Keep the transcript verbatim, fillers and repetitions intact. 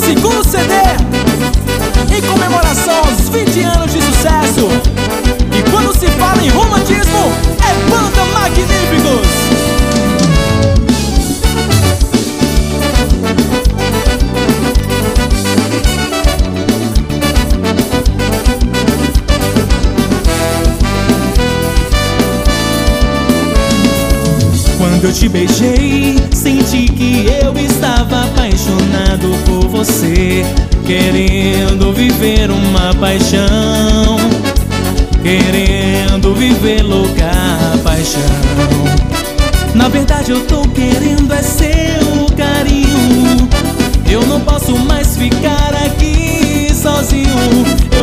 segundo C D em comemoração aos vinte anos de sucesso. E quando se fala em romantismo, é Banda Magníficos. Quando eu te beijei, senti que eu estava apaixonado por você, querendo viver uma paixão, querendo viver louca paixão. Na verdade eu tô querendo é seu carinho. Eu não posso mais ficar aqui sozinho.